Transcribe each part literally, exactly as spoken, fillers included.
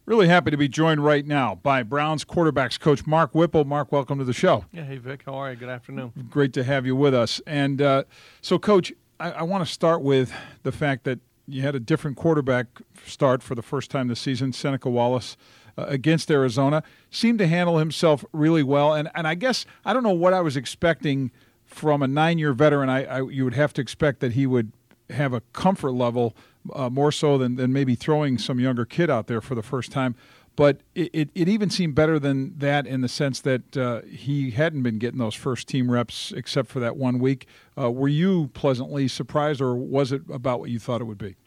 Really happy to be joined right now by Browns quarterbacks coach Mark Whipple. Mark, welcome to the show. Yeah, hey, Vic. How are you? Good afternoon. Great to have you with us. And uh, so, Coach, I, I want to start with the fact that you had a different quarterback start for the first time this season, Seneca Wallace, uh, against Arizona. Seemed to handle himself really well. And, and I guess I don't know what I was expecting from a nine-year veteran. I, I You would have to expect that he would have a comfort level uh, more so than, than maybe throwing some younger kid out there for the first time. But it, it, it even seemed better than that in the sense that uh, he hadn't been getting those first team reps except for that one week. Uh, were you pleasantly surprised, or was it about what you thought it would be?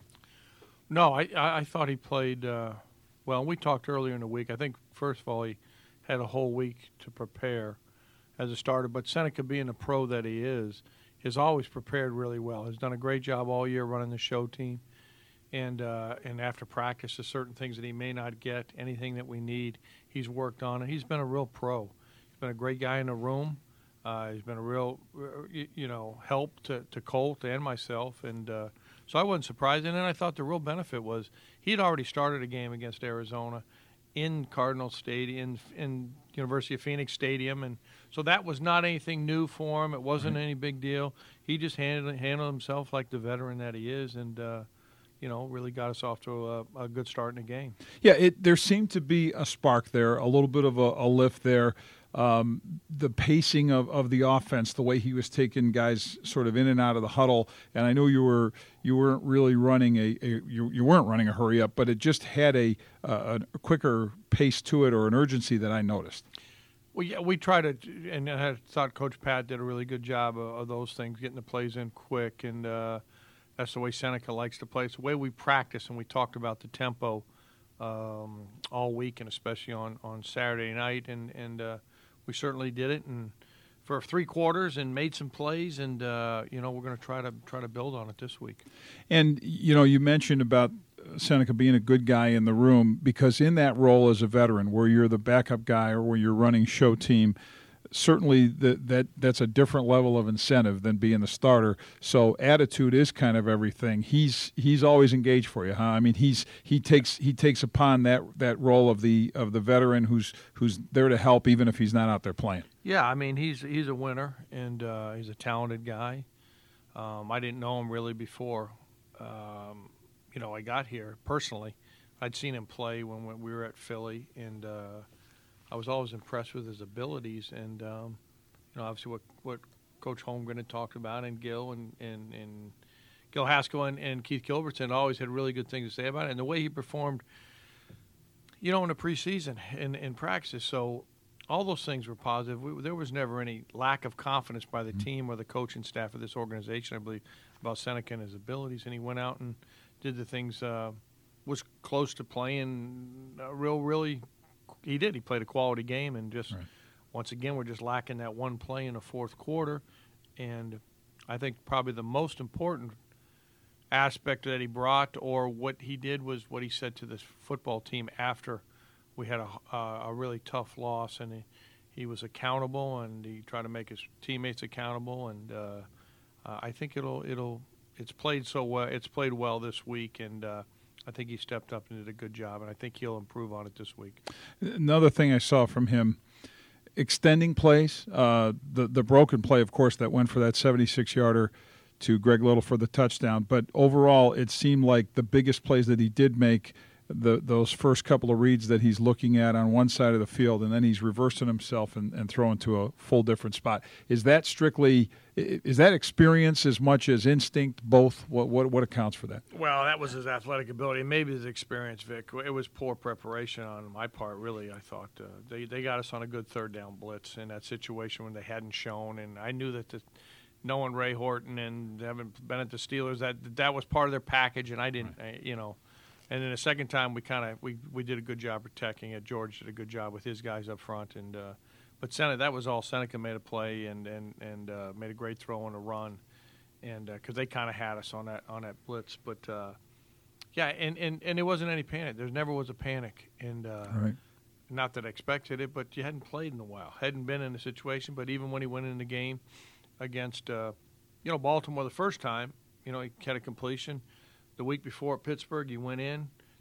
No, I, I thought he played uh, well. We talked earlier in the week. I think, first of all, he had a whole week to prepare as a starter. But Seneca, being the pro that he is, has always prepared really well. Has done a great job all year running the show team. And uh, and after practice, there's certain things that he may not get, anything that we need, he's worked on. And he's been a real pro. He's been a great guy in the room. Uh, he's been a real, you know, help to, to Colt and myself. And uh, so I wasn't surprised. And then I thought the real benefit was he'd already started a game against Arizona in Cardinal Stadium, in, in University of Phoenix Stadium. And so that was not anything new for him. It wasn't right. any big deal. He just handled, handled himself like the veteran that he is. And, uh, you know, really got us off to a, a good start in the game. Yeah, it, there seemed to be a spark there, a little bit of a, a lift there. Um, the pacing of, of the offense, the way he was taking guys sort of in and out of the huddle, and I know you were you weren't really running a, a you, you weren't running a hurry up, but it just had a, a a quicker pace to it or an urgency that I noticed. Well, yeah, we tried to, and I thought Coach Pat did a really good job of, of those things, getting the plays in quick, and uh, that's the way Seneca likes to play. It's the way we practice, and we talked about the tempo um, all week, and especially on, on Saturday night, and and uh, we certainly did it, and for three quarters, and made some plays, and uh, you know we're going to try to try to build on it this week. And you know, you mentioned about Seneca being a good guy in the room, because in that role as a veteran, where you're the backup guy or where you're running show team, certainly that that that's a different level of incentive than being the starter. So attitude is kind of everything. He's he's always engaged for you, huh? I mean, he's he takes he takes upon that that role of the of the veteran who's who's there to help even if he's not out there playing. Yeah, I mean, he's he's a winner, and uh, he's a talented guy. Um, I didn't know him really before, um, you know, I got here personally. I'd seen him play when, when we were at Philly, and uh, I was always impressed with his abilities, and um, you know, obviously what, what Coach Holmgren had talked about, and Gil and, and, and Gil Haskell and, and Keith Gilbertson always had really good things to say about it, and the way he performed, you know, in the preseason in in practice. So all those things were positive. We, there was never any lack of confidence by the team or the coaching staff of this organization, I believe, about Seneca and his abilities, and he went out and did the things. Uh, was close to playing a real, really. He did. He played a quality game, and just right. once again, we're just lacking that one play in the fourth quarter. And I think probably the most important aspect that he brought, or what he did, was what he said to this football team after we had a, uh, a really tough loss, and he, he was accountable, and he tried to make his teammates accountable. And uh, uh, I think it'll it'll it's played so well. It's played well this week, and. Uh, I think he stepped up and did a good job, and I think he'll improve on it this week. Another thing I saw from him, extending plays, uh, the the broken play, of course, that went for that seventy-six yarder to Greg Little for the touchdown. But overall, it seemed like the biggest plays that he did make, the those first couple of reads that he's looking at on one side of the field, and then he's reversing himself and, and throwing to a full different spot. Is that strictly is that experience as much as instinct? Both? What what what accounts for that? Well, that was his athletic ability, maybe his experience, Vic. It was poor preparation on my part, really. I thought uh, they they got us on a good third down blitz in that situation when they hadn't shown, and I knew that the. Knowing Ray Horton and having been at the Steelers, that that was part of their package, and I didn't, right. I, you know. And then the second time, we kind of we, we did a good job protecting it. George did a good job with his guys up front, and uh, but Seneca, that was all. Seneca made a play and and and uh, made a great throw on a run, and because uh, they kind of had us on that on that blitz. But uh, yeah, and, and, and there wasn't any panic. There never was a panic, and uh, right. not that I expected it, but you hadn't played in a while, hadn't been in a situation. But even when he went in the game against, uh, you know, Baltimore the first time, you know, he had a completion. The week before at Pittsburgh, he went in,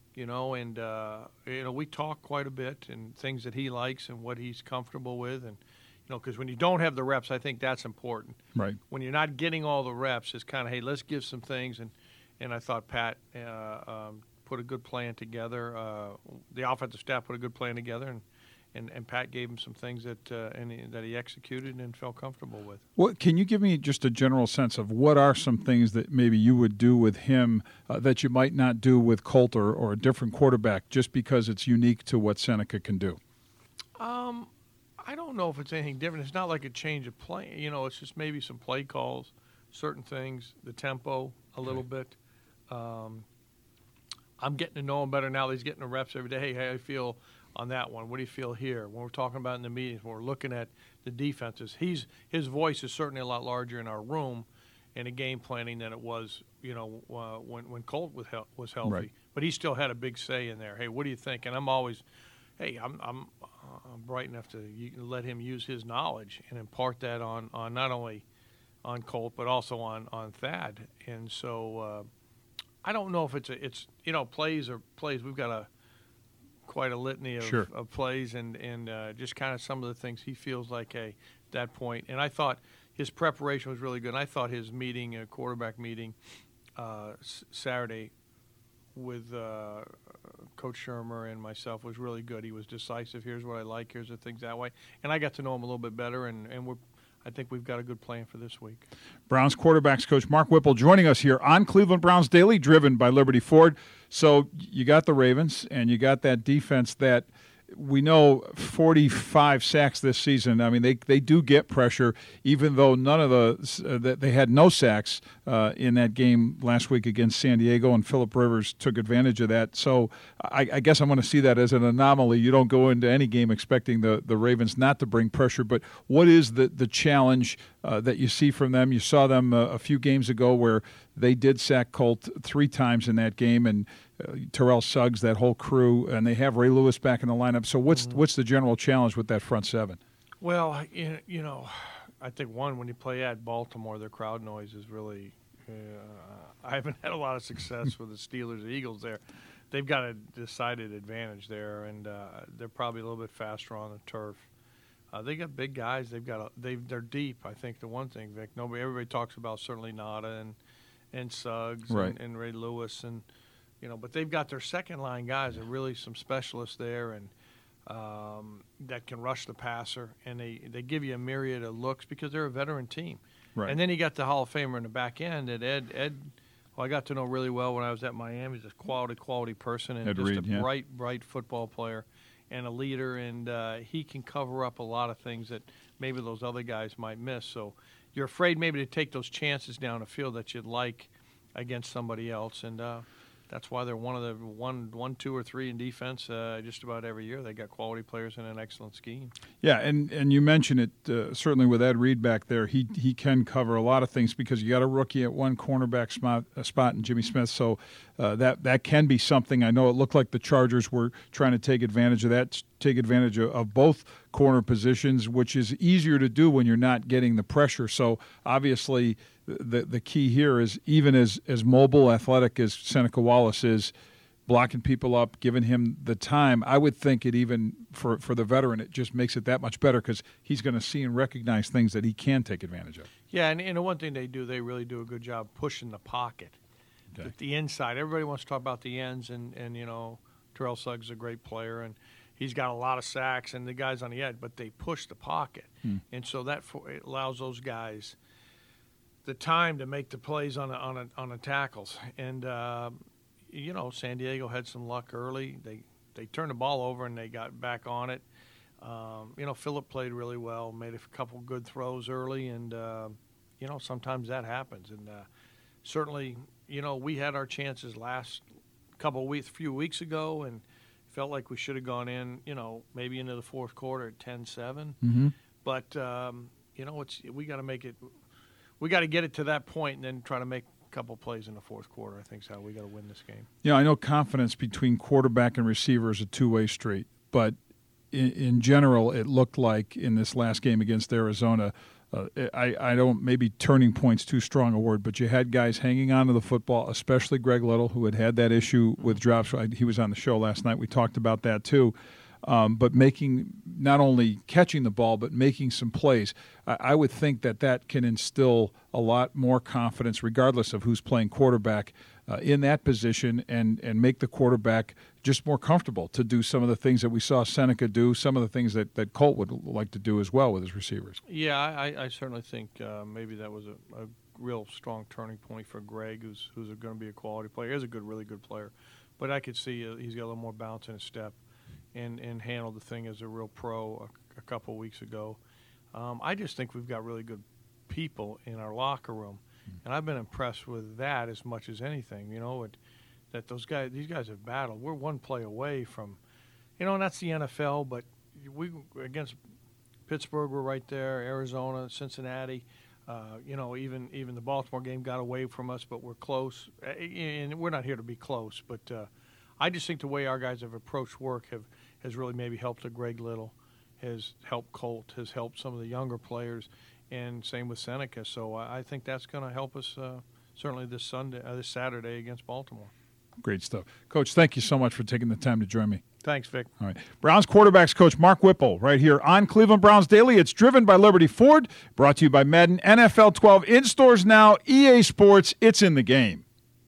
you know, and uh, you know we talk quite a bit and things that he likes and what he's comfortable with, and you know, because when you don't have the reps, I think that's important. Right. When you're not getting all the reps, it's kind of, hey, let's give some things, and and I thought Pat uh, um, put a good plan together. Uh, the offensive staff put a good plan together, and. And, and Pat gave him some things that uh, and he, that he executed and felt comfortable with. What can you give me just a general sense of what are some things that maybe you would do with him uh, that you might not do with Colt or, or a different quarterback, just because it's unique to what Seneca can do? Um, I don't know if it's anything different. It's not like a change of play. You know, it's just maybe some play calls, certain things, the tempo a little okay. bit. Um, I'm getting to know him better now that he's getting the reps every day. Hey, hey, I feel on that one. What do you feel here? When we're talking about in the meetings, when we're looking at the defenses, he's his voice is certainly a lot larger in our room in a game planning than it was, you know, uh, when when Colt was he- was healthy. Right. But he still had a big say in there. Hey, what do you think? And I'm always, hey, I'm I'm, uh, I'm bright enough to you can let him use his knowledge and impart that on, on not only on Colt but also on on Thad. And so uh, I don't know if it's a, it's you know plays or plays. We've got a quite a litany of, sure. of plays and, and uh, just kind of some of the things he feels like hey, at that point. And I thought his preparation was really good. And I thought his meeting, a quarterback meeting uh, s- Saturday with uh, Coach Shermer and myself was really good. He was decisive. Here's what I like. Here's the things that way. And I got to know him a little bit better, and, and we're I think we've got a good plan for this week. Browns quarterbacks coach Mark Whipple joining us here on Cleveland Browns Daily, driven by Liberty Ford. So you got the Ravens, and you got that defense that we know forty-five sacks this season. I mean, they they do get pressure, even though none of the uh, they had no sacks uh, in that game last week against San Diego, and Phillip Rivers took advantage of that. So I, I guess I'm going to see that as an anomaly. You don't go into any game expecting the, the Ravens not to bring pressure. But what is the the challenge uh, that you see from them? You saw them uh, a few games ago where they did sack Colt three times in that game, and uh, Terrell Suggs, that whole crew, and they have Ray Lewis back in the lineup. So what's mm-hmm. what's the general challenge with that front seven? Well, you know, I think, one, when you play at Baltimore, their crowd noise is really uh, – I haven't had a lot of success with the Steelers or Eagles there. They've got a decided advantage there, and uh, they're probably a little bit faster on the turf. Uh, they got big guys. They've got a, they they're deep. I think the one thing, Vic, nobody everybody talks about certainly Nada and and Suggs right. and, and Ray Lewis and you know, but they've got their second line guys are really some specialists there and um, that can rush the passer, and they, they give you a myriad of looks because they're a veteran team. Right. And then you got the Hall of Famer in the back end that Ed Ed. Well, I got to know really well when I was at Miami. He's a quality quality person and Ed just Reed, a yeah. bright bright football player. And a leader, and uh, he can cover up a lot of things that maybe those other guys might miss. So you're afraid maybe to take those chances down a field that you'd like against somebody else, and uh, that's why they're one of the one, one, two, or three in defense uh, just about every year. They got quality players and an excellent scheme. Yeah, and, and you mentioned it uh, certainly with Ed Reed back there. He he can cover a lot of things because you got a rookie at one cornerback spot, uh, spot in Jimmy Smith. So uh, that that can be something. I know it looked like the Chargers were trying to take advantage of that, take advantage of, of both corner positions, which is easier to do when you're not getting the pressure. So obviously the the key here is even as, as mobile, athletic as Seneca Wallace is, blocking people up, giving him the time, I would think it even, for, for the veteran, it just makes it that much better because he's going to see and recognize things that he can take advantage of. Yeah, and, and the one thing they do, they really do a good job pushing the pocket. Okay. At the inside, everybody wants to talk about the ends, and, and you know, Terrell Suggs is a great player, and he's got a lot of sacks, and the guys on the edge, but they push the pocket. Hmm. And so that for, it allows those guys the time to make the plays on a, on a, on the tackles. And, uh, you know, San Diego had some luck early. They they turned the ball over and they got back on it. Um, you know, Phillip played really well, made a couple good throws early, and, uh, you know, sometimes that happens. And uh, certainly, you know, we had our chances last couple of weeks, few weeks ago, and felt like we should have gone in, you know, maybe into the fourth quarter at ten seven. Mm-hmm. But, um, you know, it's we got to make it – we got to get it to that point and then try to make a couple plays in the fourth quarter. I think is how we got to win this game. Yeah, I know confidence between quarterback and receiver is a two-way street, but in, in general, it looked like in this last game against Arizona, uh, I, I don't, maybe turning point's too strong a word, but you had guys hanging on to the football, especially Greg Little, who had had that issue with drops. He was on the show last night. We talked about that too. Um, but making, not only catching the ball, but making some plays. I, I would think that that can instill a lot more confidence, regardless of who's playing quarterback, uh, in that position, and, and make the quarterback just more comfortable to do some of the things that we saw Seneca do, some of the things that, that Colt would like to do as well with his receivers. Yeah, I, I certainly think uh, maybe that was a, a real strong turning point for Greg, who's who's going to be a quality player. He's a good, really good player. But I could see uh, he's got a little more bounce in his step. And, and handled the thing as a real pro a, a couple of weeks ago. Um, I just think we've got really good people in our locker room, and I've been impressed with that as much as anything. You know, it, that those guys, these guys have battled. We're one play away from, you know, and that's the N F L. But we against Pittsburgh, we're right there. Arizona, Cincinnati, uh, you know, even even the Baltimore game got away from us, but we're close. And we're not here to be close, but. Uh, I just think the way our guys have approached work have has really maybe helped a Greg Little, has helped Colt, has helped some of the younger players, and same with Seneca. So I, I think that's going to help us uh, certainly this Sunday, uh, this Saturday against Baltimore. Great stuff. Coach, thank you so much for taking the time to join me. Thanks, Vic. All right. Browns quarterbacks coach Mark Whipple right here on Cleveland Browns Daily. It's driven by Liberty Ford, brought to you by Madden. N F L twelve in stores now. E A Sports, it's in the game.